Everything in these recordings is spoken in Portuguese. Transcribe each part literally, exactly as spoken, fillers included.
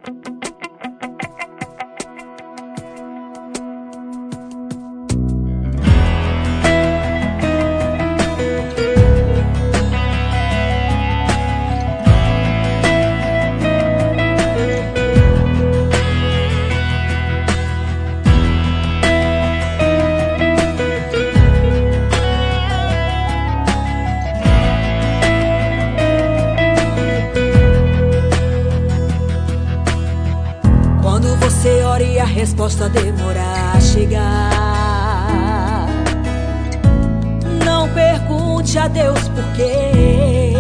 Você ora e a resposta demora a chegar. Não pergunte a Deus por quê.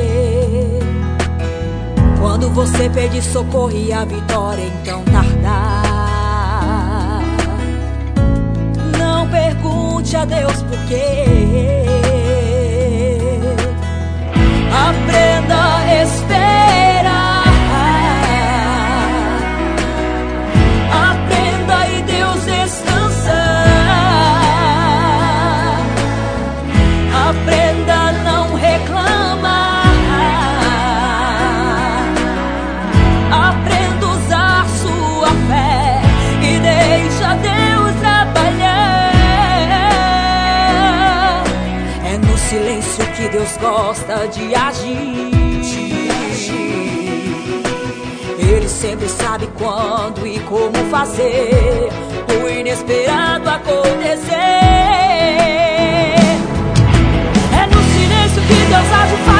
Quando você pede socorro e a vitória então tardar, não pergunte a Deus por quê. Aprenda a esperar. Aprenda a não reclamar. Aprenda a usar sua fé e deixa Deus trabalhar. É no silêncio que Deus gosta de agir. Ele sempre sabe quando e como fazer o inesperado acontecer. Que Deus age, faz